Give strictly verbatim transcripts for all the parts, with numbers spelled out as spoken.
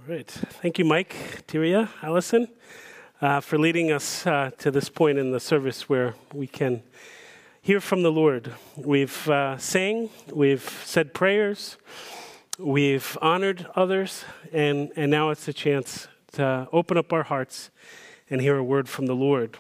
All right. Thank you, Mike, Tyria, Allison, uh, for leading us uh, to this point in the service where we can hear from the Lord. We've uh, sang, we've said prayers, we've honored others, and, and now it's a chance to open up our hearts and hear a word from the Lord.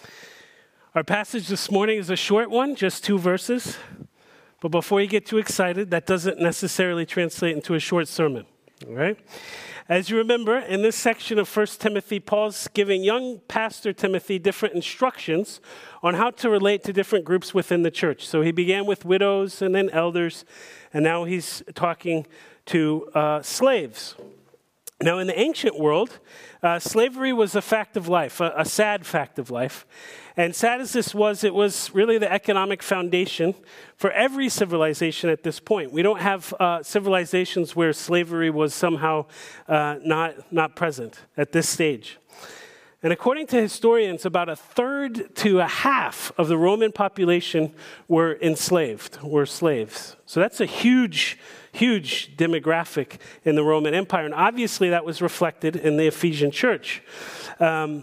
Our passage this morning is a short one, just two verses. But before you get too excited, that doesn't necessarily translate into a short sermon, all right? As you remember, in this section of First Timothy, Paul's giving young pastor Timothy different instructions on how to relate to different groups within the church. So he began with widows and then elders, and now he's talking to uh, slaves. Now, in the ancient world, uh, slavery was a fact of life, a, a sad fact of life. And sad as this was, it was really the economic foundation for every civilization at this point. We don't have uh, civilizations where slavery was somehow uh, not, not present at this stage. And according to historians, about a third to a half of the Roman population were enslaved, were slaves. So that's a huge, huge demographic in the Roman Empire. And obviously that was reflected in the Ephesian church. Um,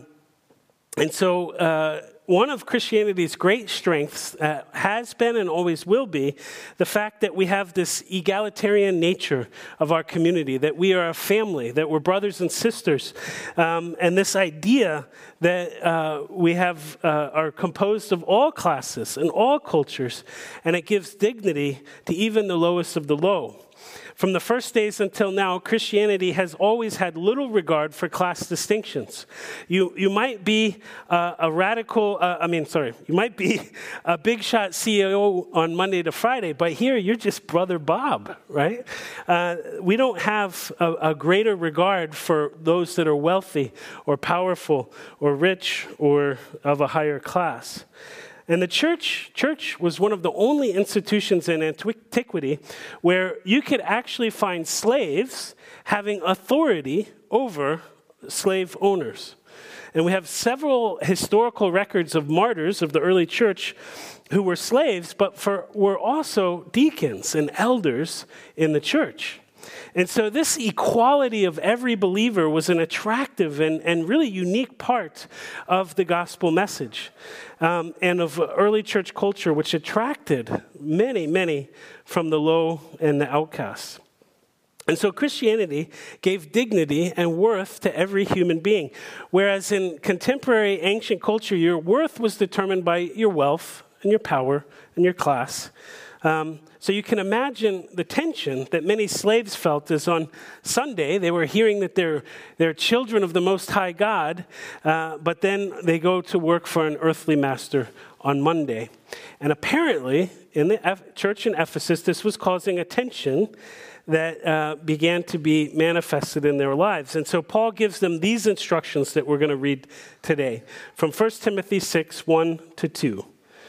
and so uh, one of Christianity's great strengths uh, has been and always will be the fact that we have this egalitarian nature of our community, that we are a family, that we're brothers and sisters, um, and this idea that uh, we have uh, are composed of all classes and all cultures, and it gives dignity to even the lowest of the low. From the first days until now, Christianity has always had little regard for class distinctions. You you might be uh, a radical, uh, I mean, sorry, you might be a big shot C E O on Monday to Friday, but here you're just Brother Bob, right? Uh, we don't have a, a greater regard for those that are wealthy or powerful or rich or of a higher class. And the church, church was one of the only institutions in antiquity where you could actually find slaves having authority over slave owners. And we have several historical records of martyrs of the early church who were slaves, but for, were also deacons and elders in the church. And so this equality of every believer was an attractive and, and really unique part of the gospel message um, and of early church culture, which attracted many, many from the low and the outcasts. And so Christianity gave dignity and worth to every human being, whereas in contemporary ancient culture, your worth was determined by your wealth and your power and your class. Um, so you can imagine the tension that many slaves felt as on Sunday they were hearing that they're, they're children of the Most High God, uh, but then they go to work for an earthly master on Monday. And apparently, in the F- church in Ephesus, this was causing a tension that uh, began to be manifested in their lives. And so Paul gives them these instructions that we're going to read today from First Timothy six, one to two.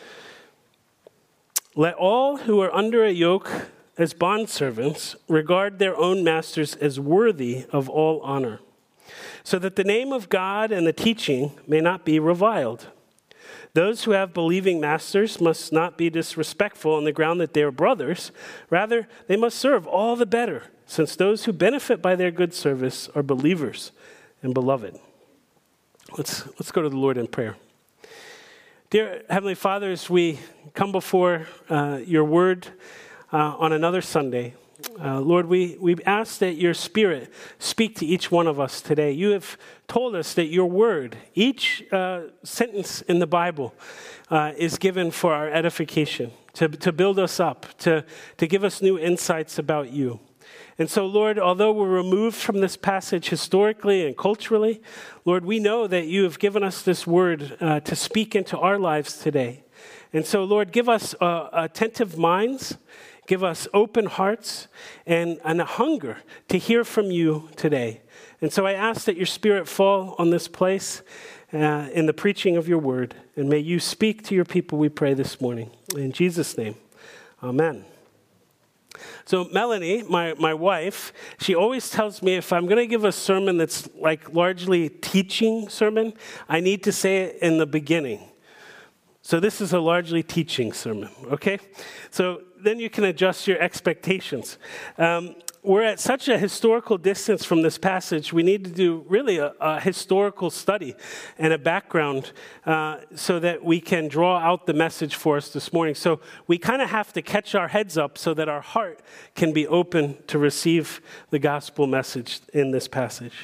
Let all who are under a yoke as bondservants regard their own masters as worthy of all honor, so that the name of God and the teaching may not be reviled. Those who have believing masters must not be disrespectful on the ground that they are brothers. Rather, they must serve all the better, since those who benefit by their good service are believers and beloved. Let's, let's go to the Lord in prayer. Dear Heavenly Father, as we come before uh, your word uh, on another Sunday, uh, Lord, we, we ask that your Spirit speak to each one of us today. You have told us that your word, each uh, sentence in the Bible uh, is given for our edification, to, to build us up, to, to give us new insights about you. And so, Lord, although we're removed from this passage historically and culturally, Lord, we know that you have given us this word uh, to speak into our lives today. And so, Lord, give us uh, attentive minds, give us open hearts, and, and a hunger to hear from you today. And so I ask that your Spirit fall on this place uh, in the preaching of your word, and may you speak to your people, we pray this morning. In Jesus' name, amen. So Melanie, my, my wife, she always tells me if I'm going to give a sermon that's like largely teaching sermon, I need to say it in the beginning. So this is a largely teaching sermon, okay? So then you can adjust your expectations. Um, we're at such a historical distance from this passage, we need to do really a, a historical study and a background uh, so that we can draw out the message for us this morning. So we kind of have to catch our heads up so that our heart can be open to receive the gospel message in this passage.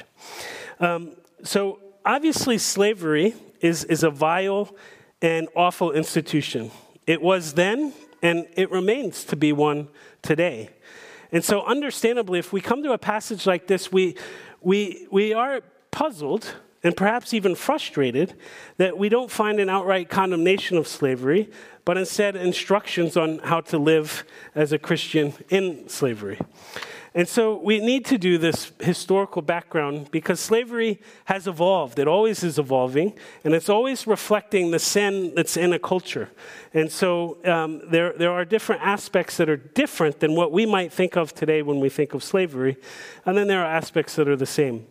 Um, so obviously slavery is, is a vile and awful institution. It was then, and it remains to be one today. And so understandably, if we come to a passage like this, we, we, we are puzzled and perhaps even frustrated that we don't find an outright condemnation of slavery, but instead instructions on how to live as a Christian in slavery. And so we need to do this historical background because slavery has evolved. It always is evolving, and it's always reflecting the sin that's in a culture. And so um, there, there are different aspects that are different than what we might think of today when we think of slavery, and then there are aspects that are the same.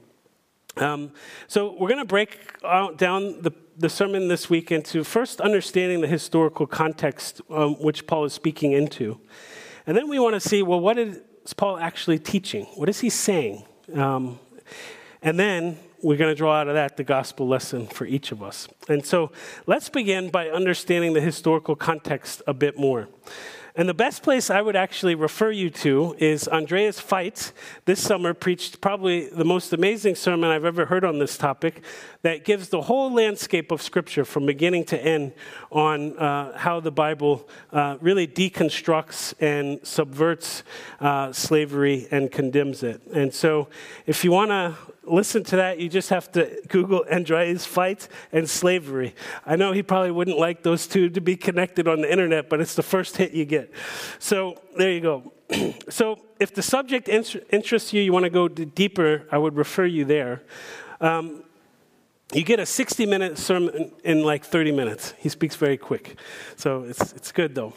Um, so we're going to break out down the, the sermon this week into first understanding the historical context um, which Paul is speaking into. And then we want to see, well, what is Paul actually teaching? What is he saying? Um, and then we're going to draw out of that the gospel lesson for each of us. And so let's begin by understanding the historical context a bit more. And the best place I would actually refer you to is Andreas Feitz this summer preached probably the most amazing sermon I've ever heard on this topic that gives the whole landscape of Scripture from beginning to end on uh, how the Bible uh, really deconstructs and subverts uh, slavery and condemns it. And so if you want to listen to that, you just have to Google Andreas Feitz and slavery. I know he probably wouldn't like those two to be connected on the internet, but it's the first hit you get. So there you go. So if the subject interests you, you want to go deeper, I would refer you there. Um, you get a sixty-minute sermon in like thirty minutes. He speaks very quick. So it's it's good, though.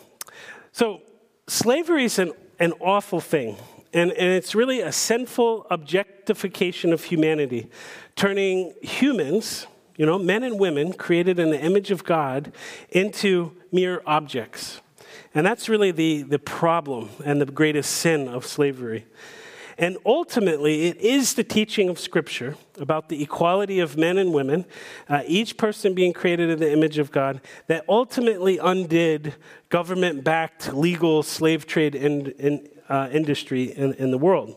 So slavery is an, an awful thing. And, and it's really a sinful objectification of humanity, turning humans, you know, men and women created in the image of God, into mere objects. And that's really the, the problem and the greatest sin of slavery. And ultimately, it is the teaching of Scripture about the equality of men and women, uh, each person being created in the image of God, that ultimately undid government-backed legal slave trade in, in Uh, industry in, in the world.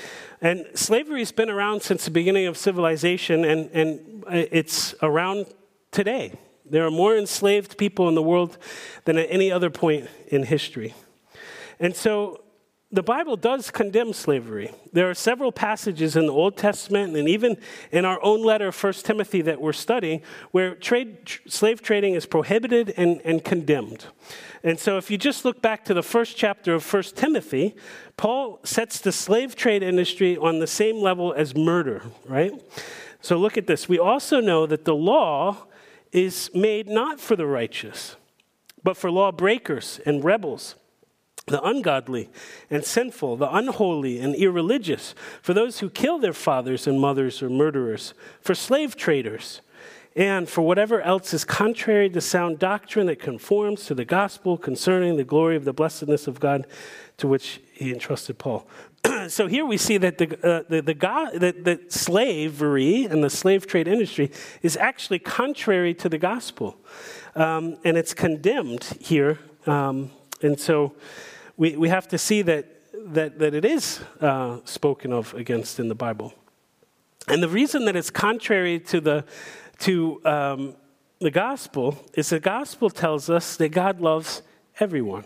And slavery has been around since the beginning of civilization, and, and it's around today. There are more enslaved people in the world than at any other point in history. And so the Bible does condemn slavery. There are several passages in the Old Testament and even in our own letter, First Timothy, that we're studying, where trade, tr- slave trading is prohibited and, and condemned. And so if you just look back to the first chapter of First Timothy, Paul sets the slave trade industry on the same level as murder, right? So look at this. We also know that the law is made not for the righteous, but for lawbreakers and rebels, the ungodly and sinful, the unholy and irreligious, for those who kill their fathers and mothers or murderers, for slave traders, and for whatever else is contrary to sound doctrine that conforms to the gospel concerning the glory of the blessedness of God, to which he entrusted Paul. So here we see that the, uh, the, the God, that, that slavery and the slave trade industry is actually contrary to the gospel. Um, and it's condemned here. Um, and so we, we have to see that, that, that it is uh, spoken of against in the Bible. And the reason that it's contrary to the to um, the gospel is the gospel tells us that God loves everyone.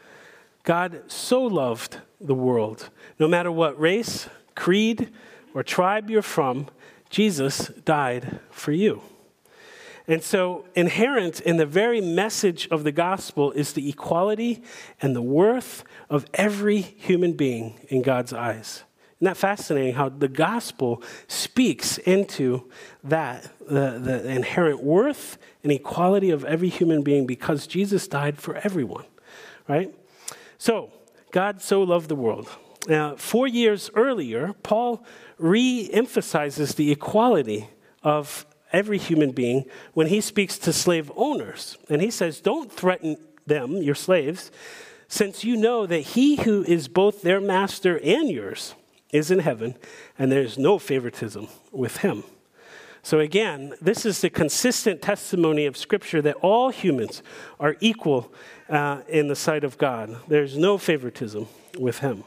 God so loved the world. No matter what race, creed, or tribe you're from, Jesus died for you. And so inherent in the very message of the gospel is the equality and the worth of every human being in God's eyes. Isn't that fascinating how the gospel speaks into that, the, the inherent worth and equality of every human being because Jesus died for everyone, right? So, God so loved the world. Now, four years earlier, Paul re-emphasizes the equality of every human being when he speaks to slave owners. And he says, don't threaten them, your slaves, since you know that he who is both their master and yours is in heaven, and there's no favoritism with him. So again, this is the consistent testimony of Scripture that all humans are equal uh, in the sight of God. There's no favoritism with him.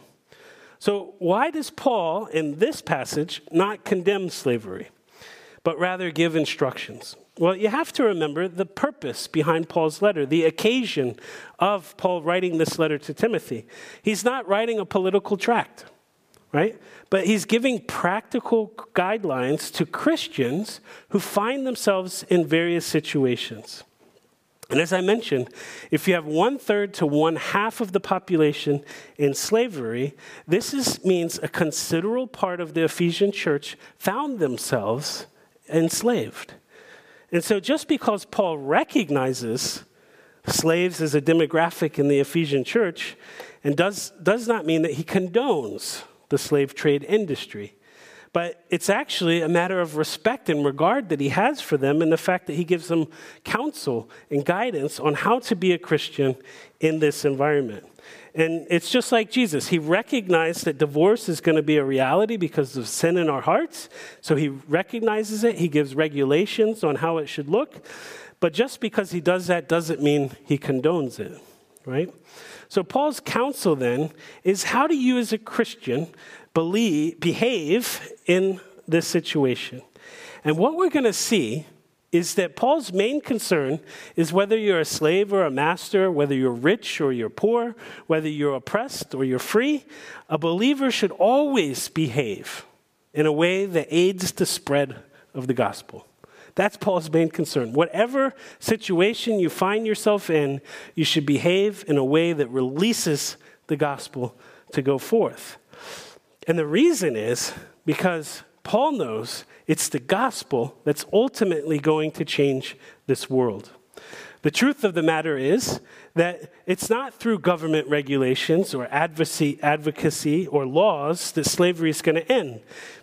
So why does Paul, in this passage, not condemn slavery, but rather give instructions? Well, you have to remember the purpose behind Paul's letter, the occasion of Paul writing this letter to Timothy. He's not writing a political tract, right? But he's giving practical guidelines to Christians who find themselves in various situations. And as I mentioned, if you have one third to one half of the population in slavery, this is, means a considerable part of the Ephesian church found themselves enslaved. And so just because Paul recognizes slaves as a demographic in the Ephesian church, and does, does not mean that he condones the slave trade industry. But it's actually a matter of respect and regard that he has for them, and the fact that he gives them counsel and guidance on how to be a Christian in this environment. And it's just like Jesus. He recognized that divorce is going to be a reality because of sin in our hearts. So he recognizes it. He gives regulations on how it should look. But just because he does that doesn't mean he condones it, right? So Paul's counsel then is, how do you as a Christian believe, behave in this situation? And what we're going to see is that Paul's main concern is whether you're a slave or a master, whether you're rich or you're poor, whether you're oppressed or you're free, a believer should always behave in a way that aids the spread of the gospel. That's Paul's main concern. Whatever situation you find yourself in, you should behave in a way that releases the gospel to go forth. And the reason is because Paul knows it's the gospel that's ultimately going to change this world. The truth of the matter is that it's not through government regulations or advocacy, advocacy or laws that slavery is going to end.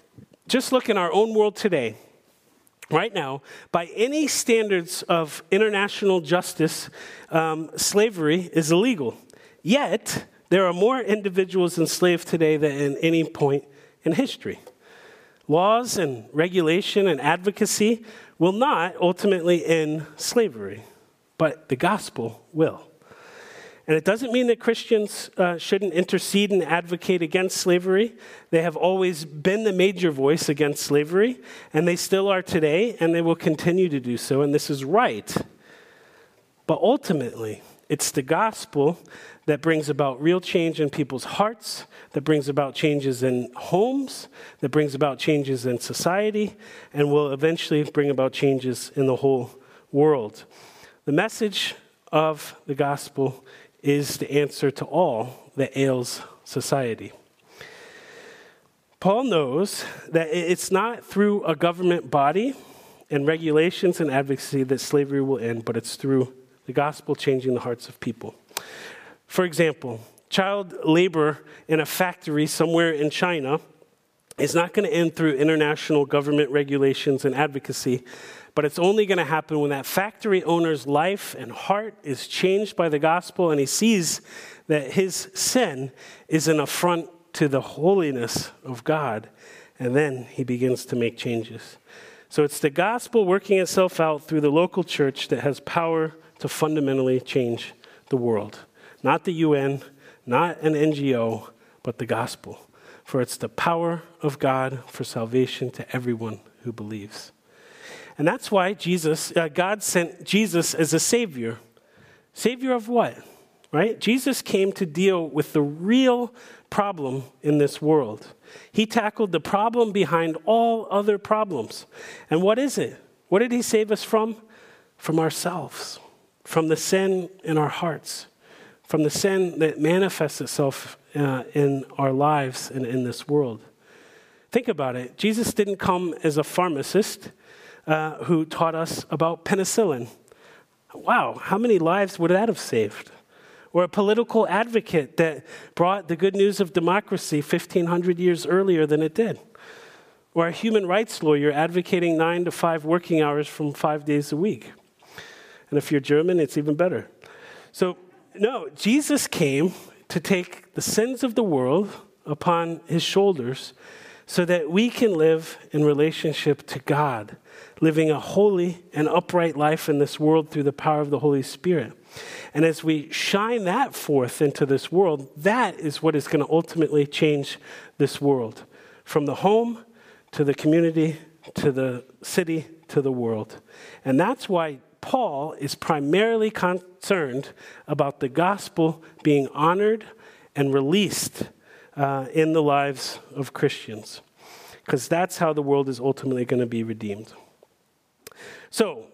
Just look in our own world today. Right now, by any standards of international justice, um, slavery is illegal. Yet, there are more individuals enslaved today than at any point in history. Laws and regulation and advocacy will not ultimately end slavery, but the gospel will. And it doesn't mean that Christians uh, shouldn't intercede and advocate against slavery. They have always been the major voice against slavery, and they still are today, and they will continue to do so, and this is right. But ultimately, it's the gospel that brings about real change in people's hearts, that brings about changes in homes, that brings about changes in society, and will eventually bring about changes in the whole world. The message of the gospel is the answer to all that ails society. Paul knows that it's not through a government body and regulations and advocacy that slavery will end, but it's through the gospel changing the hearts of people. For example, child labor in a factory somewhere in China is not going to end through international government regulations and advocacy, but it's only going to happen when that factory owner's life and heart is changed by the gospel, and he sees that his sin is an affront to the holiness of God, and then he begins to make changes. So it's the gospel working itself out through the local church that has power to fundamentally change the world. Not the U N, not an N G O, but the gospel. For it's the power of God for salvation to everyone who believes. And that's why Jesus, uh, God sent Jesus as a savior. Savior of what? Right? Jesus came to deal with the real problem in this world. He tackled the problem behind all other problems. And what is it? What did he save us from? From ourselves, from the sin in our hearts, from the sin that manifests itself uh, in our lives and in this world. Think about it. Jesus didn't come as a pharmacist uh, who taught us about penicillin. Wow, how many lives would that have saved? Or a political advocate that brought the good news of democracy fifteen hundred years earlier than it did. Or a human rights lawyer advocating nine to five working hours from five days a week. And if you're German, it's even better. So No, Jesus came to take the sins of the world upon his shoulders so that we can live in relationship to God, living a holy and upright life in this world through the power of the Holy Spirit. And as we shine that forth into this world, that is what is going to ultimately change this world, from the home to the community to the city to the world. And that's why Paul is primarily concerned about the gospel being honored and released uh, in the lives of Christians, because that's how the world is ultimately going to be redeemed. So,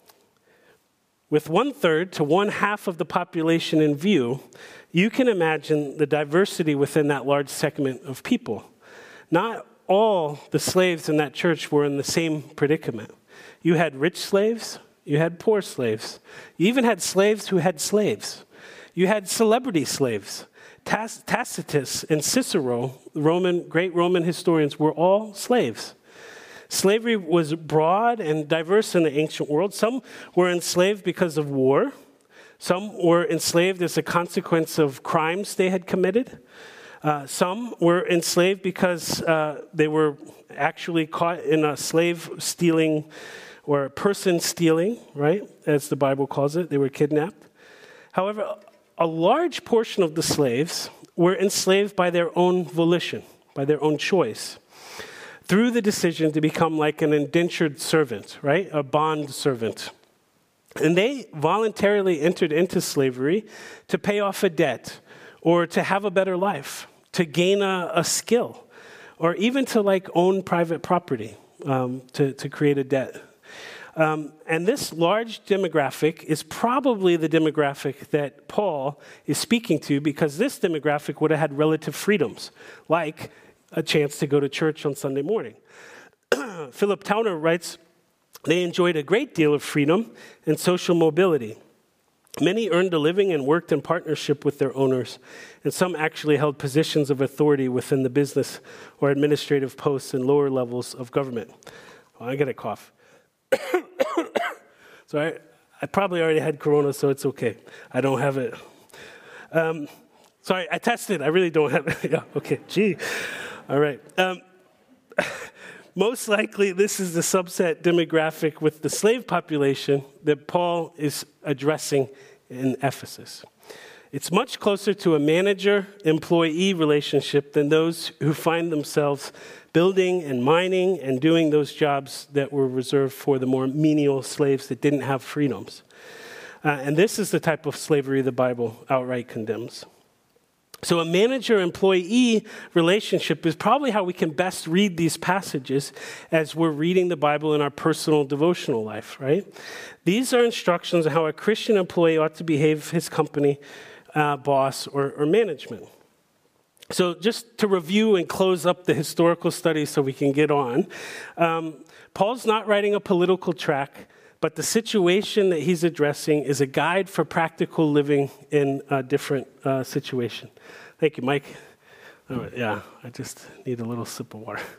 with one third to one half of the population in view, you can imagine the diversity within that large segment of people. Not all the slaves in that church were in the same predicament. You had rich slaves, you had poor slaves. You even had slaves who had slaves. You had celebrity slaves. Tac- Tacitus and Cicero, Roman, great Roman historians, were all slaves. Slavery was broad and diverse in the ancient world. Some were enslaved because of war. Some were enslaved as a consequence of crimes they had committed. Uh, some were enslaved because uh, they were actually caught in a slave stealing or person stealing, right, as the Bible calls it. They were kidnapped. However, a large portion of the slaves were enslaved by their own volition, by their own choice, through the decision to become like an indentured servant, right, a bond servant. And they voluntarily entered into slavery to pay off a debt or to have a better life, to gain a, a skill, or even to like own private property, um, to, to create a debt. Um, and this large demographic is probably the demographic that Paul is speaking to, because this demographic would have had relative freedoms, like a chance to go to church on Sunday morning. Philip Towner writes, they enjoyed a great deal of freedom and social mobility. Many earned a living and worked in partnership with their owners, and some actually held positions of authority within the business or administrative posts in lower levels of government. Oh, I get a cough. So I, I probably already had corona, so it's okay. I don't have it. Um, sorry, I tested. I really don't have it. Yeah, okay, gee. All right. Um, most likely, this is the subset demographic with the slave population that Paul is addressing in Ephesus. It's much closer to a manager-employee relationship than those who find themselves building and mining and doing those jobs that were reserved for the more menial slaves that didn't have freedoms. Uh, and this is the type of slavery the Bible outright condemns. So a manager-employee relationship is probably how we can best read these passages as we're reading the Bible in our personal devotional life, right? These are instructions on how a Christian employee ought to behave his company, uh, boss, or, or management. So just to review and close up the historical study so we can get on, um, Paul's not writing a political tract, but the situation that he's addressing is a guide for practical living in a different uh, situation. Thank you, Mike. All right, yeah, I just need a little sip of water.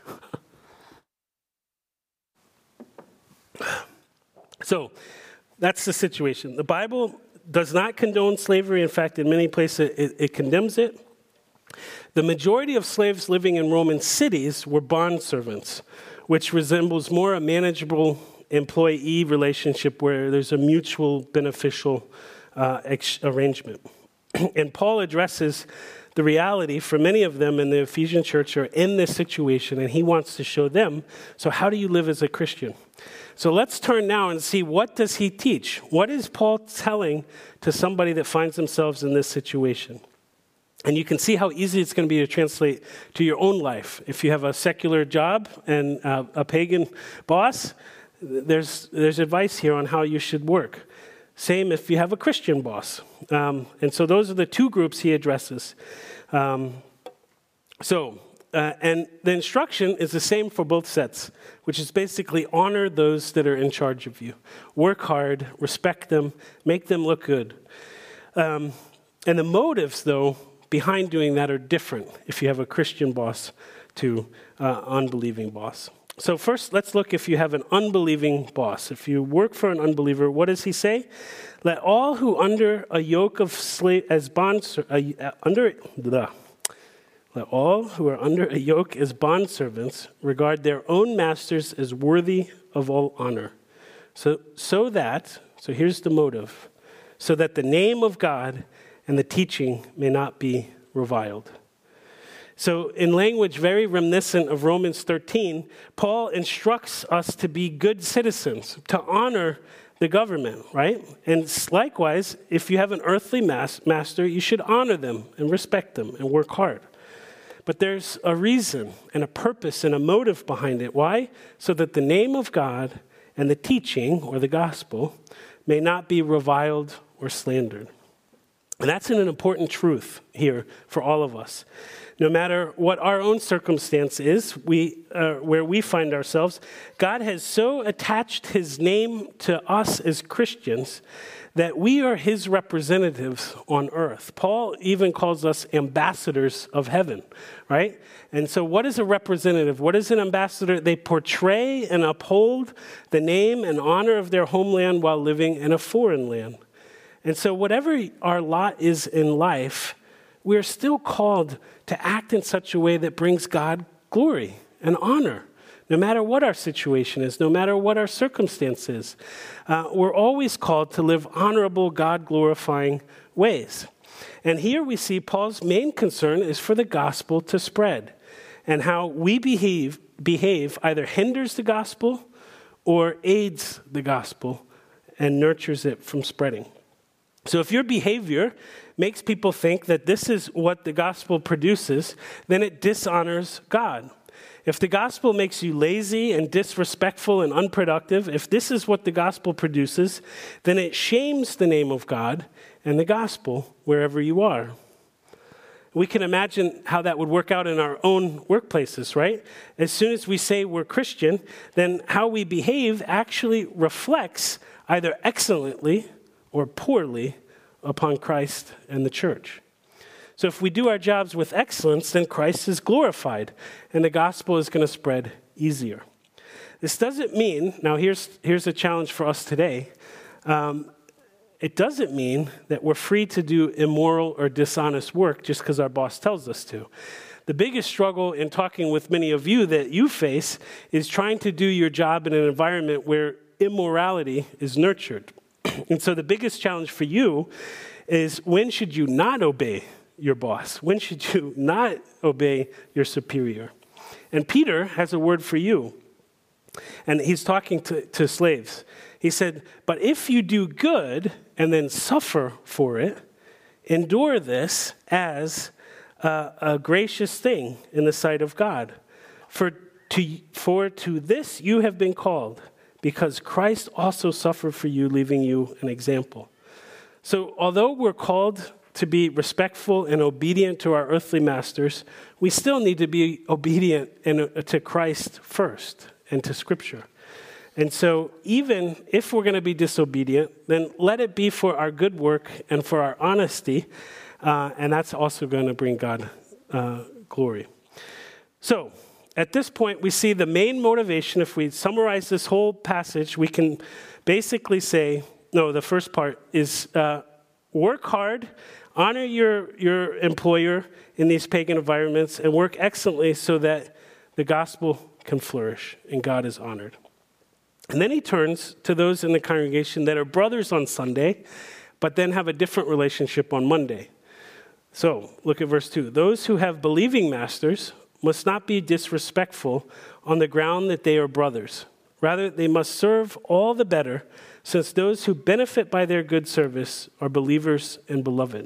So that's the situation. The Bible does not condone slavery. In fact, in many places it, it condemns it. The majority of slaves living in Roman cities were bond servants, which resembles more a manageable employee relationship where there's a mutual beneficial uh, ex- arrangement. And Paul addresses the reality for many of them in the Ephesian church are in this situation, and he wants to show them, so how do you live as a Christian? So let's turn now and see, what does he teach? What is Paul telling to somebody that finds themselves in this situation? And you can see how easy it's going to be to translate to your own life. If you have a secular job and uh, a pagan boss, there's there's advice here on how you should work. Same if you have a Christian boss. Um, and so those are the two groups he addresses. Um, so, uh, and the instruction is the same for both sets, which is basically honor those that are in charge of you. Work hard, respect them, make them look good. Um, and the motives, though, behind doing that are different if you have a Christian boss to uh, unbelieving boss. So first, let's look if you have an unbelieving boss. If you work for an unbeliever, what does he say? Let all who under a yoke of slave as bonds uh, under blah, let all who are under a yoke as bondservants regard their own masters as worthy of all honor. So so that so here's the motive, so that the name of God and the teaching may not be reviled. So in language very reminiscent of Romans thirteen, Paul instructs us to be good citizens, to honor the government, right? And likewise, if you have an earthly mas- master, you should honor them and respect them and work hard. But there's a reason and a purpose and a motive behind it. Why? So that the name of God and the teaching, or the gospel, may not be reviled or slandered. And that's an important truth here for all of us. No matter what our own circumstance is, we, uh, where we find ourselves, God has so attached his name to us as Christians that we are his representatives on earth. Paul even calls us ambassadors of heaven, right? And so what is a representative? What is an ambassador? They portray and uphold the name and honor of their homeland while living in a foreign land. And so whatever our lot is in life, we're still called to act in such a way that brings God glory and honor, no matter what our situation is, no matter what our circumstance is. Uh, we're always called to live honorable, God-glorifying ways. And here we see Paul's main concern is for the gospel to spread, and how we behave, behave either hinders the gospel or aids the gospel and nurtures it from spreading. So if your behavior makes people think that this is what the gospel produces, then it dishonors God. If the gospel makes you lazy and disrespectful and unproductive, if this is what the gospel produces, then it shames the name of God and the gospel wherever you are. We can imagine how that would work out in our own workplaces, right? As soon as we say we're Christian, then how we behave actually reflects either excellently or poorly upon Christ and the church. So if we do our jobs with excellence, then Christ is glorified, and the gospel is going to spread easier. This doesn't mean, now here's, here's a challenge for us today. Um, it doesn't mean that we're free to do immoral or dishonest work just because our boss tells us to. The biggest struggle in talking with many of you that you face is trying to do your job in an environment where immorality is nurtured. And so the biggest challenge for you is, when should you not obey your boss? When should you not obey your superior? And Peter has a word for you. And he's talking to, to slaves. He said, but if you do good and then suffer for it, endure this as a, a gracious thing in the sight of God. For to, for to this you have been called, because Christ also suffered for you, leaving you an example. So although we're called to be respectful and obedient to our earthly masters, we still need to be obedient in, uh, to Christ first and to Scripture. And so even if we're going to be disobedient, then let it be for our good work and for our honesty, uh, and that's also going to bring God uh, glory. So at this point, we see the main motivation. If we summarize this whole passage, we can basically say, no, the first part is uh, work hard, honor your, your employer in these pagan environments, and work excellently so that the gospel can flourish and God is honored. And then he turns to those in the congregation that are brothers on Sunday, but then have a different relationship on Monday. So look at verse two. Those who have believing masters must not be disrespectful on the ground that they are brothers. Rather, they must serve all the better, since those who benefit by their good service are believers and beloved.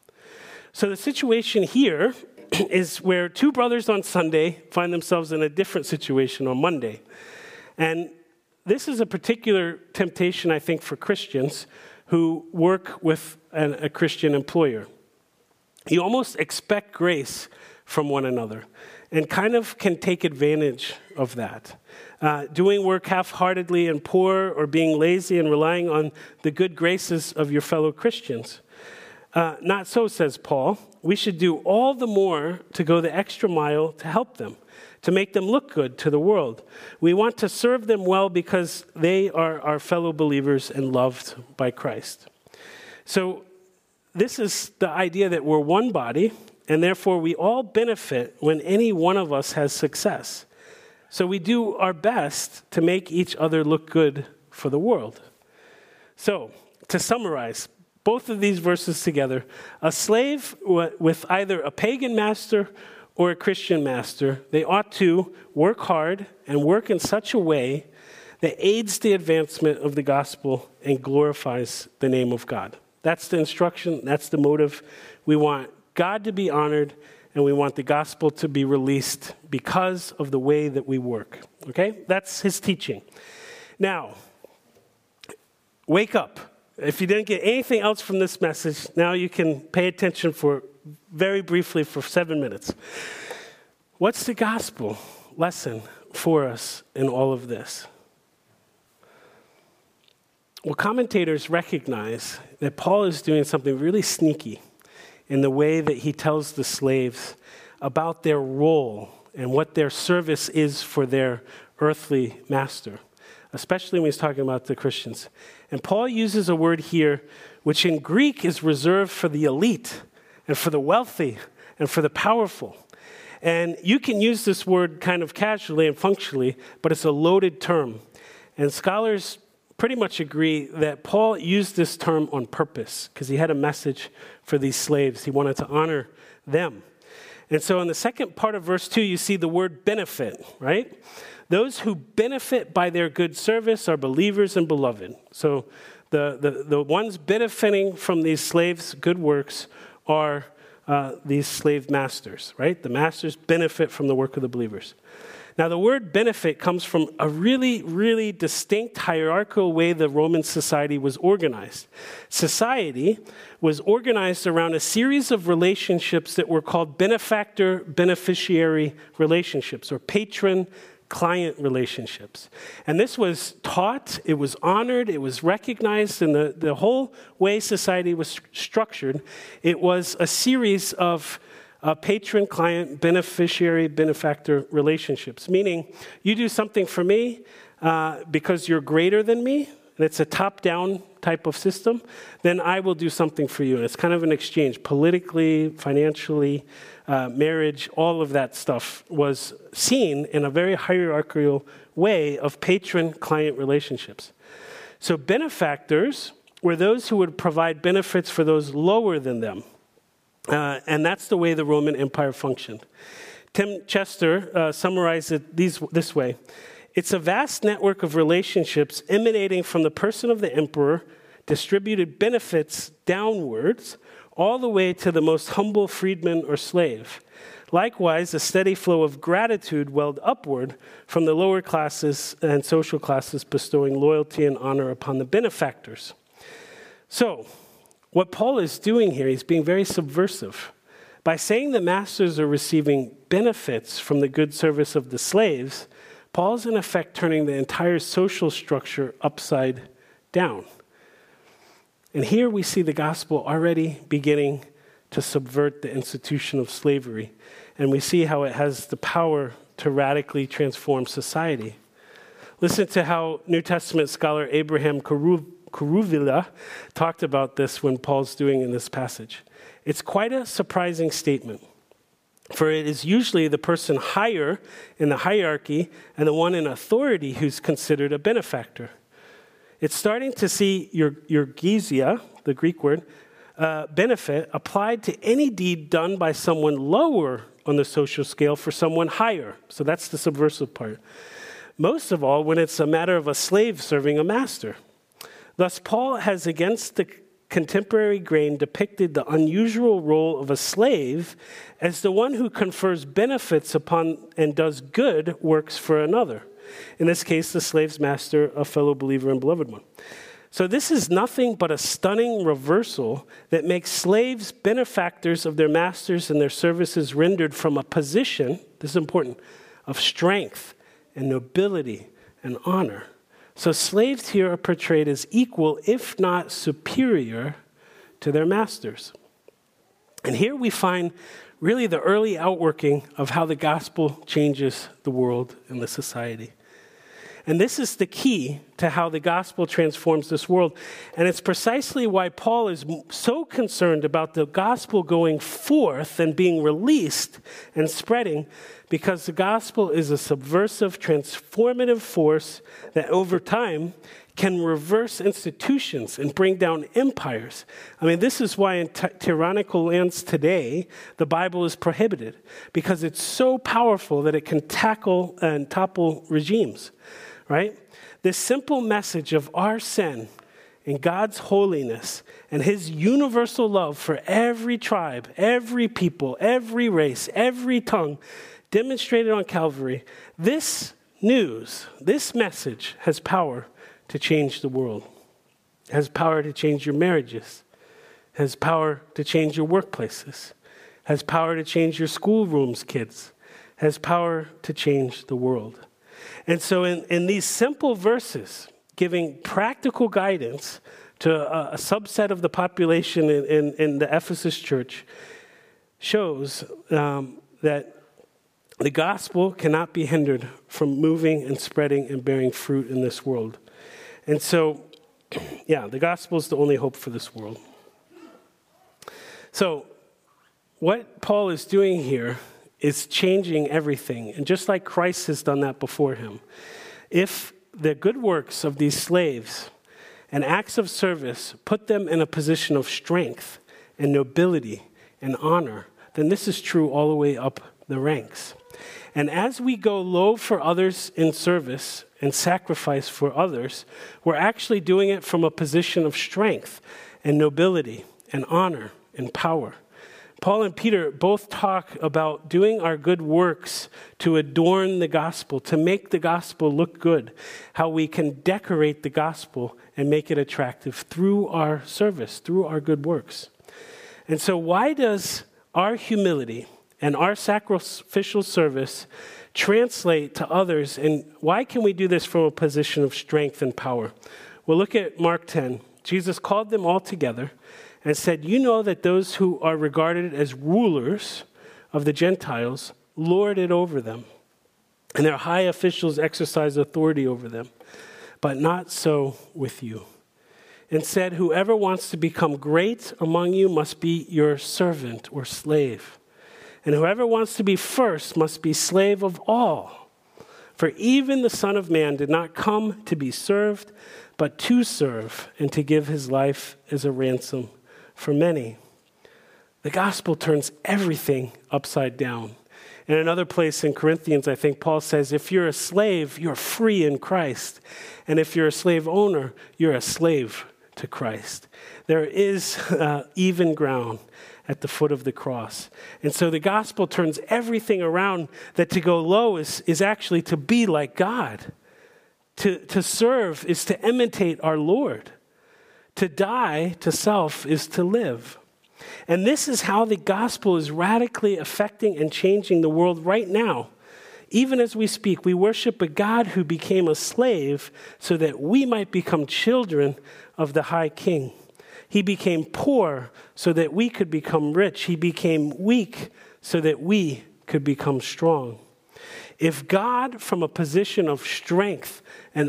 So the situation here is where two brothers on Sunday find themselves in a different situation on Monday. And this is a particular temptation, I think, for Christians who work with an, a Christian employer. You almost expect grace from one another and kind of can take advantage of that. Uh, doing work half-heartedly and poor, or being lazy and relying on the good graces of your fellow Christians. Uh, not so, says Paul. We should do all the more to go the extra mile to help them, to make them look good to the world. We want to serve them well because they are our fellow believers and loved by Christ. So this is the idea that we're one body, and therefore we all benefit when any one of us has success. So we do our best to make each other look good for the world. So, to summarize both of these verses together, a slave with either a pagan master or a Christian master, they ought to work hard and work in such a way that aids the advancement of the gospel and glorifies the name of God. That's the instruction, that's the motive. We want God to be honored, and we want the gospel to be released because of the way that we work. Okay? That's his teaching. Now, wake up. If you didn't get anything else from this message, now you can pay attention for very briefly for seven minutes. What's the gospel lesson for us in all of this? Well, commentators recognize that Paul is doing something really sneaky in the way that he tells the slaves about their role and what their service is for their earthly master, especially when he's talking about the Christians. And Paul uses a word here which in Greek is reserved for the elite and for the wealthy and for the powerful. And you can use this word kind of casually and functionally, but it's a loaded term. And scholars pretty much agree that Paul used this term on purpose because he had a message for these slaves. He wanted to honor them. And so in the second part of verse two, you see the word benefit, right? Those who benefit by their good service are believers and beloved. So the, the, the ones benefiting from these slaves' good works are uh, these slave masters, right? The masters benefit from the work of the believers. Now, the word benefit comes from a really, really distinct hierarchical way the Roman society was organized. Society was organized around a series of relationships that were called benefactor-beneficiary relationships, or patron-client relationships. And this was taught, it was honored, it was recognized, and the, the whole way society was structured, it was a series of Uh, patron, client, beneficiary, benefactor relationships, meaning you do something for me uh, because you're greater than me, and it's a top-down type of system, then I will do something for you. And it's kind of an exchange, politically, financially, uh, marriage, all of that stuff was seen in a very hierarchical way of patron-client relationships. So benefactors were those who would provide benefits for those lower than them. Uh, and that's the way the Roman Empire functioned. Tim Chester uh, summarized it these, this way. It's a vast network of relationships emanating from the person of the emperor, distributed benefits downwards, all the way to the most humble freedman or slave. Likewise, a steady flow of gratitude welled upward from the lower classes and social classes, bestowing loyalty and honor upon the benefactors. So, what Paul is doing here, he's being very subversive. By saying the masters are receiving benefits from the good service of the slaves, Paul's in effect turning the entire social structure upside down. And here we see the gospel already beginning to subvert the institution of slavery. And we see how it has the power to radically transform society. Listen to how New Testament scholar Abraham Karuv Kuruvilla talked about this when Paul's doing in this passage. It's quite a surprising statement, for it is usually the person higher in the hierarchy and the one in authority who's considered a benefactor. It's starting to see your, your geisia, the Greek word, uh, benefit applied to any deed done by someone lower on the social scale for someone higher. So that's the subversive part. Most of all, when it's a matter of a slave serving a master. Thus, Paul has, against the contemporary grain, depicted the unusual role of a slave as the one who confers benefits upon and does good works for another. In this case, the slave's master, a fellow believer and beloved one. So this is nothing but a stunning reversal that makes slaves benefactors of their masters and their services rendered from a position, this is important, of strength and nobility and honor. So slaves here are portrayed as equal, if not superior, to their masters. And here we find really the early outworking of how the gospel changes the world and the society. And this is the key to how the gospel transforms this world. And it's precisely why Paul is so concerned about the gospel going forth and being released and spreading, because the gospel is a subversive, transformative force that over time can reverse institutions and bring down empires. I mean, this is why in t- tyrannical lands today, the Bible is prohibited, because it's so powerful that it can tackle and topple regimes. Right? This simple message of our sin and God's holiness and his universal love for every tribe, every people, every race, every tongue, demonstrated on Calvary, this news, this message has power to change the world. It has power to change your marriages. It has power to change your workplaces. It has power to change your schoolrooms, kids. It has power to change the world. And so in, in these simple verses, giving practical guidance to a, a subset of the population in, in, in the Ephesus church, shows um, that the gospel cannot be hindered from moving and spreading and bearing fruit in this world. And so, yeah, the gospel is the only hope for this world. So what Paul is doing here is changing everything. And just like Christ has done that before him, if the good works of these slaves and acts of service put them in a position of strength and nobility and honor, then this is true all the way up the ranks. And as we go low for others in service and sacrifice for others, we're actually doing it from a position of strength and nobility and honor and power. Paul and Peter both talk about doing our good works to adorn the gospel, to make the gospel look good, how we can decorate the gospel and make it attractive through our service, through our good works. And so why does our humility and our sacrificial service translate to others, and why can we do this from a position of strength and power? Well, look at Mark ten. Jesus called them all together and said, "You know that those who are regarded as rulers of the Gentiles lord it over them, and their high officials exercise authority over them. But not so with you. Instead, whoever wants to become great among you must be your servant or slave. And whoever wants to be first must be slave of all. For even the Son of Man did not come to be served, but to serve and to give his life as a ransom for many." The gospel turns everything upside down. In another place in Corinthians, I think Paul says, if you're a slave, you're free in Christ. And if you're a slave owner, you're a slave to Christ. There is uh, even ground at the foot of the cross. And so the gospel turns everything around, that to go low is, is actually to be like God. To, to serve is to imitate our Lord. To die to self is to live. And this is how the gospel is radically affecting and changing the world right now. Even as we speak, we worship a God who became a slave so that we might become children of the high King. He became poor so that we could become rich. He became weak so that we could become strong. If God, from a position of strength and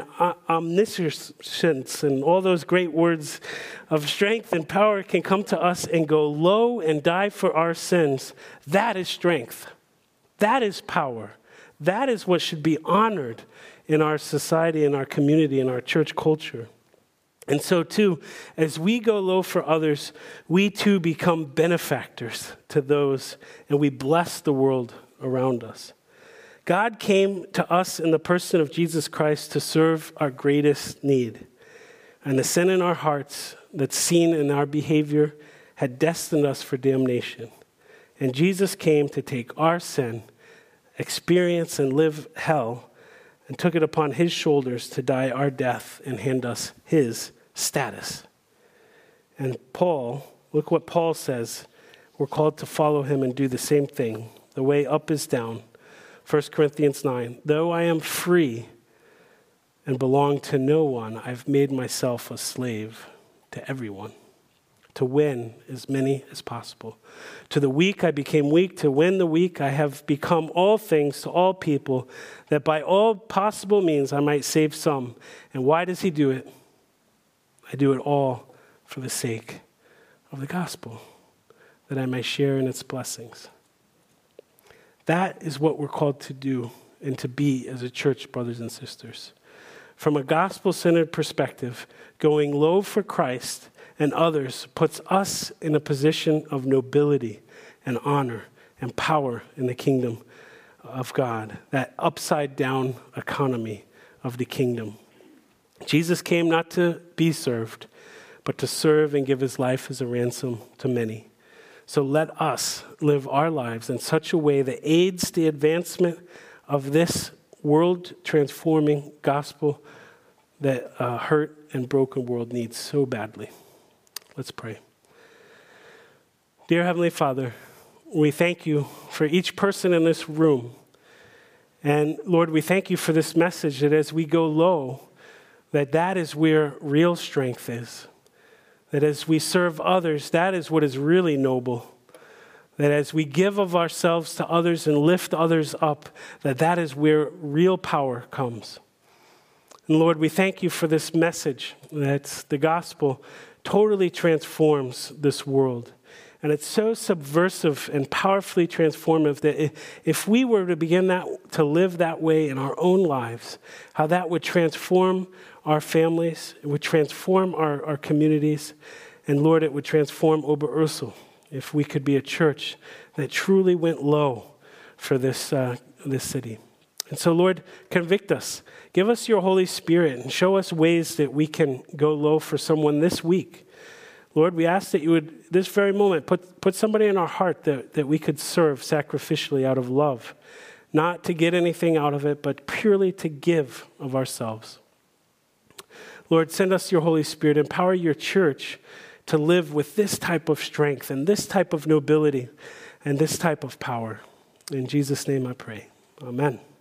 omniscience and all those great words of strength and power, can come to us and go low and die for our sins, that is strength. That is power. That is what should be honored in our society, in our community, in our church culture. And so too, as we go low for others, we too become benefactors to those, and we bless the world around us. God came to us in the person of Jesus Christ to serve our greatest need. And the sin in our hearts that's seen in our behavior had destined us for damnation. And Jesus came to take our sin, experience and live hell, and took it upon his shoulders to die our death and hand us his status. And Paul, look what Paul says. We're called to follow him and do the same thing. The way up is down. First Corinthians nine, though I am free and belong to no one, I've made myself a slave to everyone, to win as many as possible. To the weak I became weak, to win the weak I have become all things to all people, that by all possible means I might save some. And why does he do it? I do it all for the sake of the gospel, that I may share in its blessings. That is what we're called to do and to be as a church, brothers and sisters. From a gospel-centered perspective, going low for Christ and others puts us in a position of nobility and honor and power in the kingdom of God, that upside-down economy of the kingdom. Jesus came not to be served, but to serve and give his life as a ransom to many. So let us live our lives in such a way that aids the advancement of this world-transforming gospel that a hurt and broken world needs so badly. Let's pray. Dear Heavenly Father, we thank you for each person in this room. And Lord, we thank you for this message that as we go low, that that is where real strength is. That as we serve others, that is what is really noble. That as we give of ourselves to others and lift others up, that that is where real power comes. And Lord, we thank you for this message that the gospel totally transforms this world. And it's so subversive and powerfully transformative that if we were to begin that to live that way in our own lives, how that would transform our families, it would transform our, our communities, and Lord, it would transform Oberursel if we could be a church that truly went low for this uh, this city. And so, Lord, convict us. Give us your Holy Spirit and show us ways that we can go low for someone this week. Lord, we ask that you would, this very moment, put, put somebody in our heart that, that we could serve sacrificially out of love, not to get anything out of it, but purely to give of ourselves. Lord, send us your Holy Spirit. Empower your church to live with this type of strength and this type of nobility and this type of power. In Jesus' name I pray. Amen.